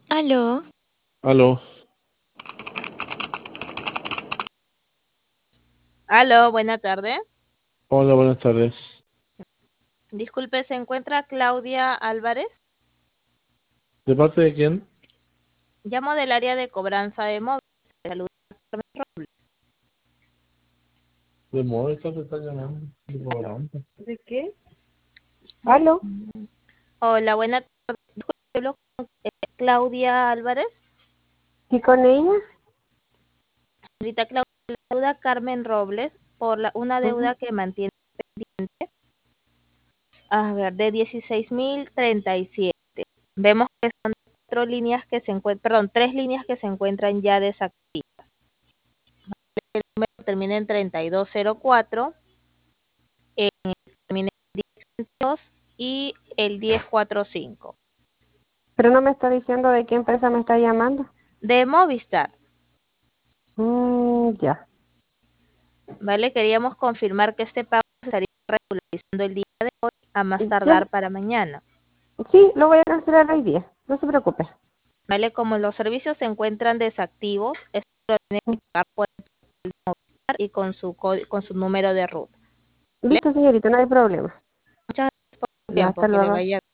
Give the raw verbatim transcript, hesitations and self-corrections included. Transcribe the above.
Aló, Aló, Aló, buena tarde. hola, buenas tardes. Disculpe, ¿se encuentra Claudia Álvarez? ¿De parte de quién? Llamo del área de cobranza de móviles. Saludos. De Movistar te está llamando. De Cobranza. ¿de qué? ¿Aló? Hola, buena tarde. Disculpe, hablo con eh, Claudia Álvarez. ¿Y con ella? Señorita Claudia, la deuda Carmen Robles por la, una Ujú. deuda que mantiene pendiente, a ver, de dieciséis mil treinta y siete. Vemos que son cuatro líneas que se encuentran, perdón, tres líneas que se encuentran ya desactivas. El número termina en treinta y dos cero cuatro, eh, termina en diez veintidós y el diez cuarenta y cinco. Pero no me está diciendo de qué empresa me está llamando. De Movistar, Mm, ya. ¿vale? Queríamos confirmar que este pago se estaría regularizando el día de hoy a más Ya. tardar para mañana, Sí, lo voy a cancelar hoy día. No se preocupe. ¿vale? Como los servicios se encuentran desactivos, esto lo tiene Mm. que pagar por el Movistar y con su co- con su número de ruta, ¿vale? Listo, señorita, no hay problema. Muchas gracias por su Ya, tiempo, hasta que le luego. vaya